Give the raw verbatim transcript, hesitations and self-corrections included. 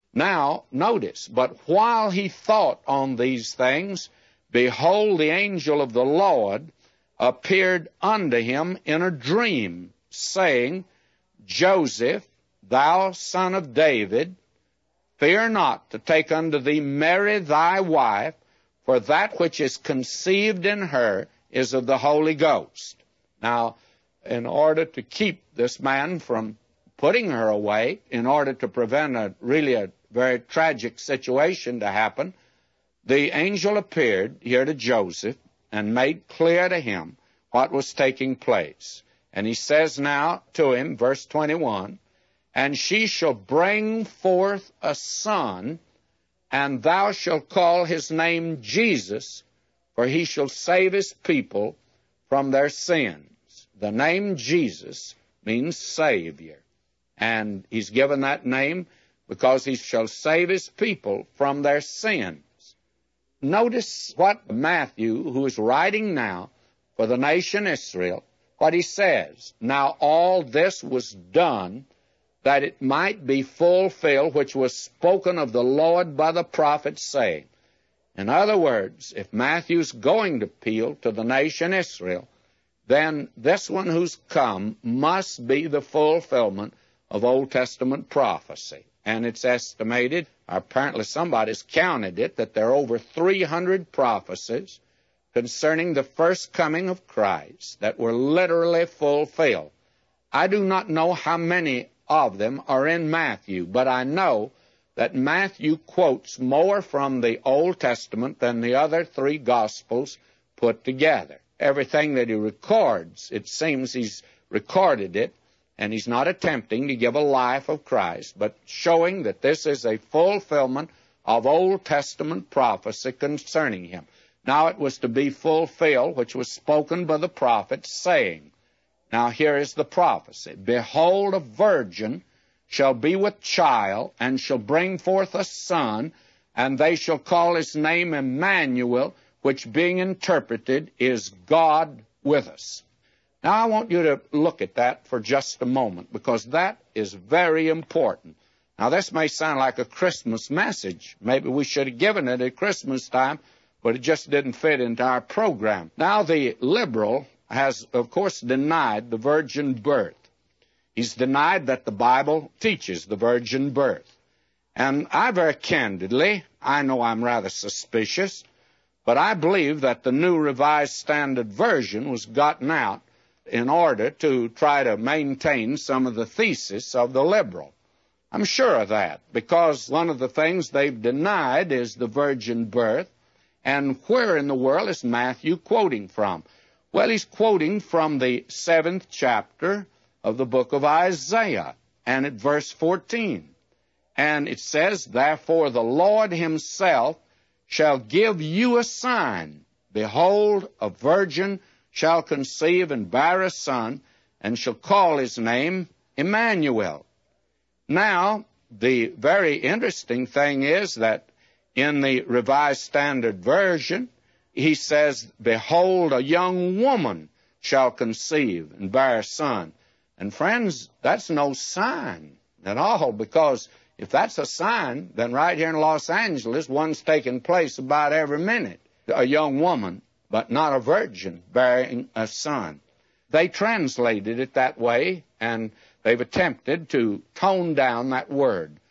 Now, notice, but while he thought on these things, behold, the angel of the Lord appeared unto him in a dream, saying, Joseph, thou son of David, fear not to take unto thee Mary thy wife, for that which is conceived in her is of the Holy Ghost. Now, in order to keep this man from putting her away, in order to prevent a really a very tragic situation to happen, the angel appeared here to Joseph and made clear to him what was taking place. And he says now to him, verse twenty-one, and she shall bring forth a son, and thou shalt call his name Jesus, for he shall save his people from their sins. The name Jesus means Savior, and he's given that name because he shall save his people from their sins. Notice what Matthew, who is writing now for the nation Israel, what he says. Now all this was done that it might be fulfilled which was spoken of the Lord by the prophet, saying. In other words, if Matthew's going to appeal to the nation Israel, then this one who's come must be the fulfillment of Old Testament prophecy. And it's estimated, apparently somebody's counted it, that there are over three hundred prophecies concerning the first coming of Christ that were literally fulfilled. I do not know how many of them are in Matthew, but I know that Matthew quotes more from the Old Testament than the other three Gospels put together. Everything that he records, it seems he's recorded it, and he's not attempting to give a life of Christ, but showing that this is a fulfillment of Old Testament prophecy concerning him. Now it was to be fulfilled, which was spoken by the prophet, saying, now here is the prophecy, behold, a virgin shall be with child, and shall bring forth a son, and they shall call his name Emmanuel, which being interpreted is God with us. Now I want you to look at that for just a moment, because that is very important. Now this may sound like a Christmas message. Maybe we should have given it at Christmas time, but it just didn't fit into our program. Now the liberal has, of course, denied the virgin birth. He's denied that the Bible teaches the virgin birth. And I very candidly, I know I'm rather suspicious, but I believe that the New Revised Standard Version was gotten out in order to try to maintain some of the thesis of the liberal. I'm sure of that, because one of the things they've denied is the virgin birth. And where in the world is Matthew quoting from? Well, he's quoting from the seventh chapter of the book of Isaiah, and at verse fourteen. And it says, therefore the Lord himself shall give you a sign. Behold, a virgin shall conceive and bear a son, and shall call his name Emmanuel. Now, the very interesting thing is that in the Revised Standard Version, he says, behold, a young woman shall conceive and bear a son. And friends, that's no sign at all, because if that's a sign, then right here in Los Angeles, one's taking place about every minute. A young woman, but not a virgin, bearing a son. They translated it that way, and they've attempted to tone down that word.